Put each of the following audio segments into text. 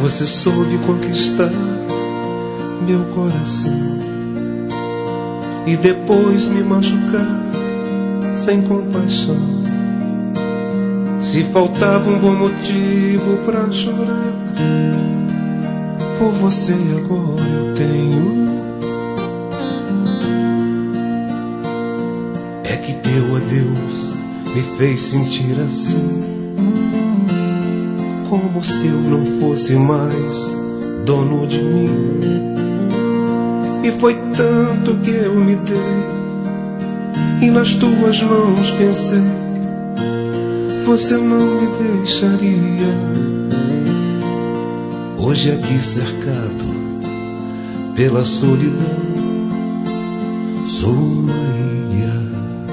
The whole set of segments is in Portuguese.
Você soube conquistar meu coração e depois me machucar sem compaixão. Se faltava um bom motivo pra chorar, por você agora eu tenho. É que teu adeus me fez sentir assim, como se eu não fosse mais dono de mim. E foi tanto que eu me dei, e nas tuas mãos pensei, você não me deixaria. Hoje aqui cercado pela solidão, sou uma ilha.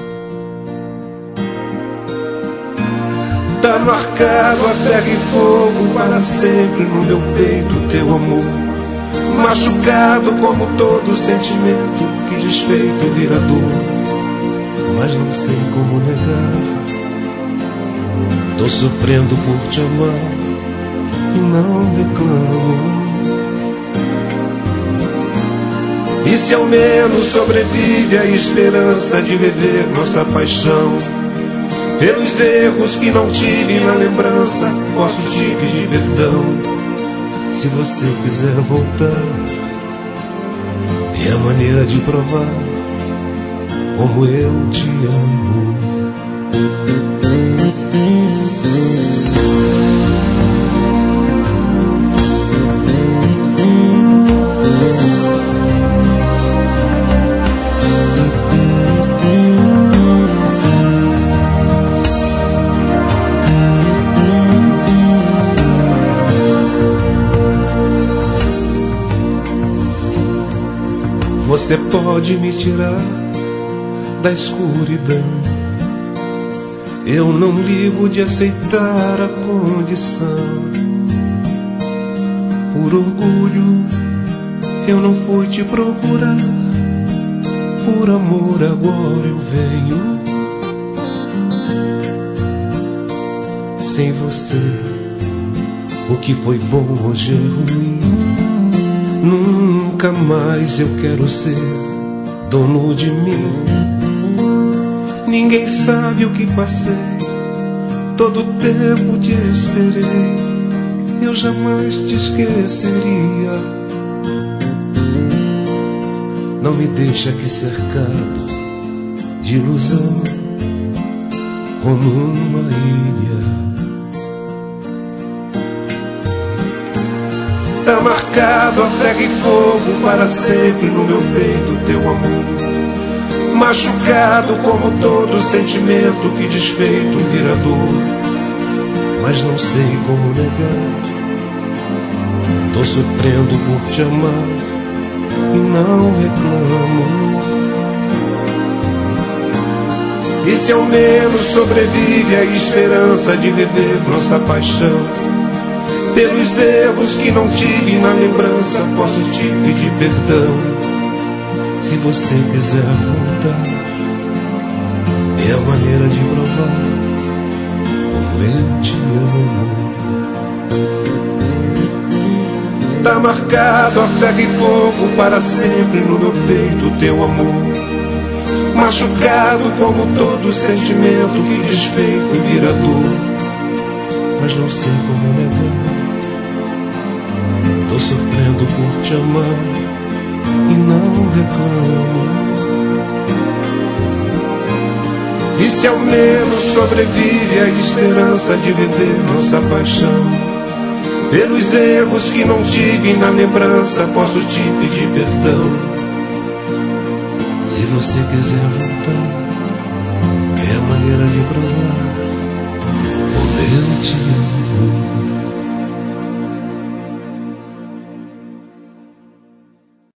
Tá marcado a terra e fogo para sempre no meu peito teu amor, machucado como todo sentimento que desfeito vira dor. Mas não sei como negar, tô sofrendo por te amar e não reclamo. E se ao menos sobrevive a esperança de rever nossa paixão, pelos erros que não tive na lembrança, posso te pedir perdão. Se você quiser voltar, é a maneira de provar como eu te amo. Você pode me tirar da escuridão, eu não ligo de aceitar a condição. Por orgulho eu não fui te procurar, por amor agora eu venho. Sem você o que foi bom hoje é ruim. Nunca mais eu quero ser dono de mim. Ninguém sabe o que passei, todo tempo te esperei, eu jamais te esqueceria. Não me deixa aqui cercado de ilusão, como uma ilha. Tá marcado a ferro e fogo para sempre no meu peito teu amor, machucado como todo sentimento que desfeito vira dor. Mas não sei como negar, tô sofrendo por te amar e não reclamo. E se ao menos sobrevive a esperança de rever nossa paixão, pelos erros que não tive na lembrança, posso te pedir perdão. Se você quiser voltar, é a maneira de provar como eu te amo. Tá marcado a ferro e fogo para sempre no meu peito teu amor, machucado como todo sentimento que desfeito vira dor. Mas não sei como negar, tô sofrendo por te amar e não reclamo. E se ao menos sobrevive a esperança de viver nossa paixão, pelos erros que não tive na lembrança, posso te pedir perdão. Se você quiser voltar, é a maneira de provar como eu te amo.